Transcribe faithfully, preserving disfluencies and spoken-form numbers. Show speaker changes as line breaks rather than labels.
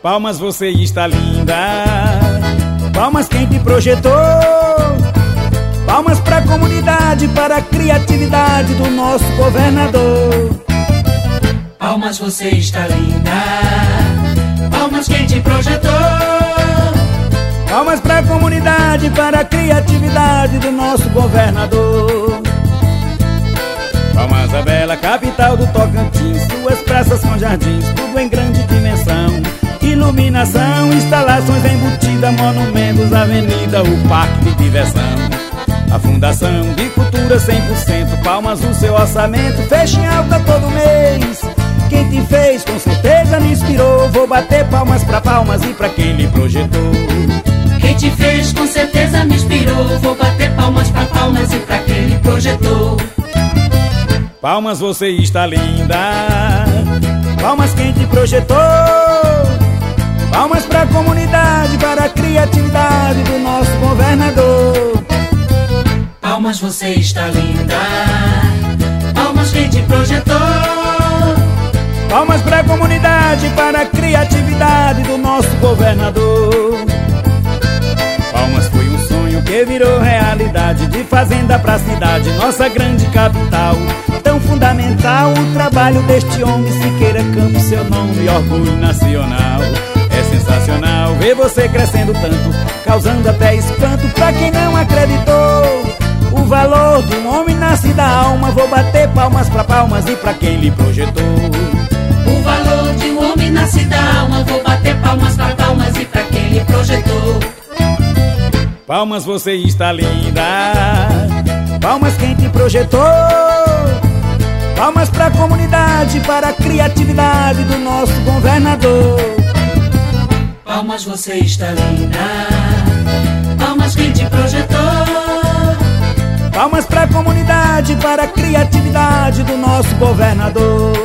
Palmas, você está linda. Palmas, quem te projetou. Palmas pra comunidade, para a criatividade do nosso governador.
Palmas, você está linda. Palmas, quem te projetou.
Palmas pra comunidade, para a criatividade do nosso governador. Palmas à bela capital do Tocantins, suas praças com jardins, tudo em grande dimensão. Iluminação, instalações embutidas, monumentos, avenida, o parque de diversão. A Fundação de Cultura cem por cento, palmas no seu orçamento, fecha em alta todo mês. Quem te fez com certeza me inspirou, vou bater palmas pra palmas e pra quem lhe projetou.
Quem te fez com certeza me inspirou, vou bater palmas pra palmas e pra quem lhe projetou.
Palmas, você está linda. Palmas, quem te projetou. Palmas pra comunidade, para a criatividade do nosso governador.
Palmas, você está linda. Palmas, quem te projetou.
Palmas pra comunidade, para a criatividade do nosso governador. Palmas foi um sonho que virou realidade, de fazenda pra cidade, nossa grande capital. Tão fundamental o trabalho deste homem, Siqueira Campos, seu nome e orgulho nacional. É sensacional ver você crescendo tanto, causando até espanto pra quem não acreditou. O valor de um homem nasce da alma, vou bater palmas pra palmas e pra quem lhe projetou.
O valor de um homem nasce da alma, vou bater palmas pra palmas e pra quem lhe projetou.
Palmas, você está linda. Palmas, quem te projetou. Palmas pra comunidade, para a criatividade do nosso governador.
Palmas, você está linda. Palmas, quem te projetou.
Palmas pra comunidade, para a criatividade do nosso governador.